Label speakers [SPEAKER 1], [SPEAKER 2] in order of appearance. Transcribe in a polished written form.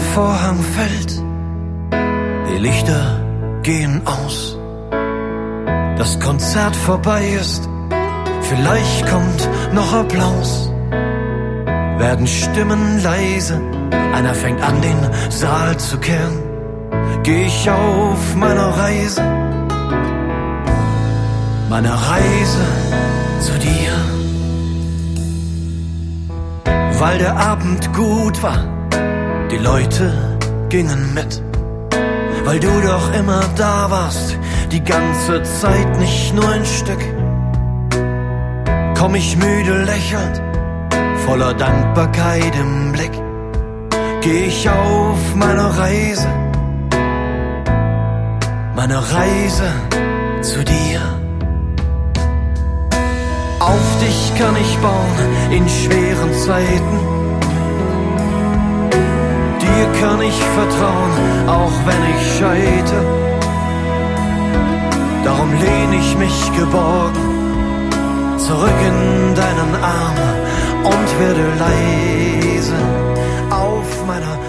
[SPEAKER 1] Vorhang fällt, die Lichter gehen aus, das Konzert vorbei ist, vielleicht kommt noch Applaus, werden Stimmen leise, einer fängt an den Saal zu kehren, geh ich auf meiner Reise zu dir. Weil der Abend gut war, die Leute gingen mit, weil du doch immer da warst, die ganze Zeit, nicht nur ein Stück. Komm ich müde lächelnd, voller Dankbarkeit im Blick, geh ich auf meine Reise zu dir. Auf dich kann ich bauen in schweren Zeiten, dir kann ich vertrauen, auch wenn ich scheitere. Darum lehn ich mich geborgen zurück in deinen Arm und werde leise auf meiner